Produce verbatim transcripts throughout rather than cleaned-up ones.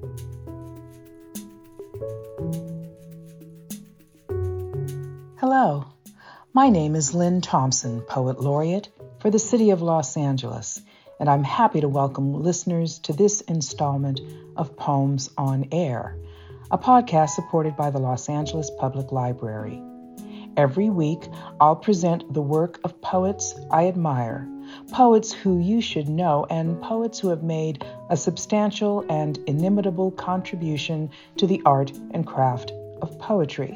Hello, my name is Lynn Thompson, Poet Laureate for the City of Los Angeles, and I'm happy to welcome listeners to this installment of Poems on Air, a podcast supported by the Los Angeles Public Library. Every week, I'll present the work of poets I admire, poets who you should know, and poets who have made a substantial and inimitable contribution to the art and craft of poetry.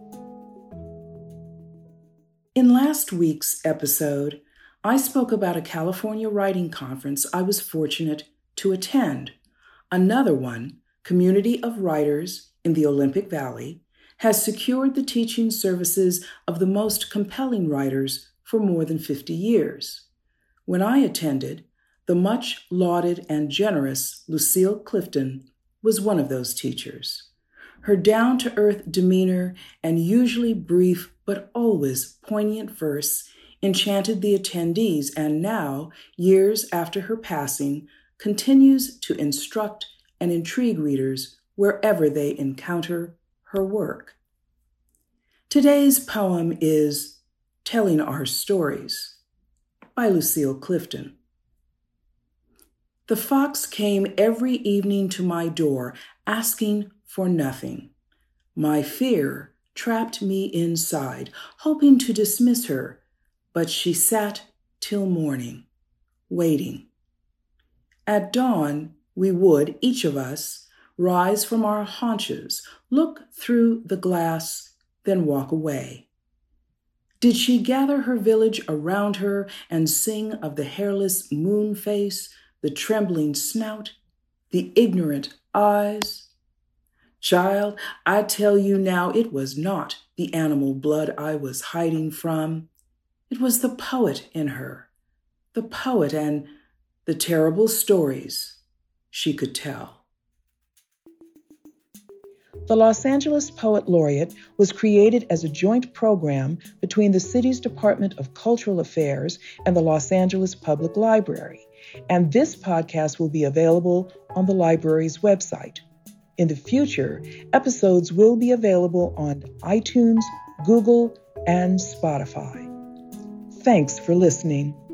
In last week's episode, I spoke about a California writing conference I was fortunate to attend. Another one, Community of Writers in the Olympic Valley, has secured the teaching services of the most compelling writers for more than fifty years. When I attended, the much lauded and generous Lucille Clifton was one of those teachers. Her down-to-earth demeanor and usually brief but always poignant verse enchanted the attendees, and now, years after her passing, continues to instruct and intrigue readers wherever they encounter her work. Today's poem is Telling Our Stories by Lucille Clifton. The fox came every evening to my door, asking for nothing. My fear trapped me inside, hoping to dismiss her, but she sat till morning, waiting. At dawn, we would, each of us, rise from our haunches, look through the glass, then walk away. Did she gather her village around her and sing of the hairless moon face, the trembling snout, the ignorant eyes? Child, I tell you now, it was not the animal blood I was hiding from. It was the poet in her, the poet and the terrible stories she could tell. The Los Angeles Poet Laureate was created as a joint program between the city's Department of Cultural Affairs and the Los Angeles Public Library, and this podcast will be available on the library's website. In the future, episodes will be available on iTunes, Google, and Spotify. Thanks for listening.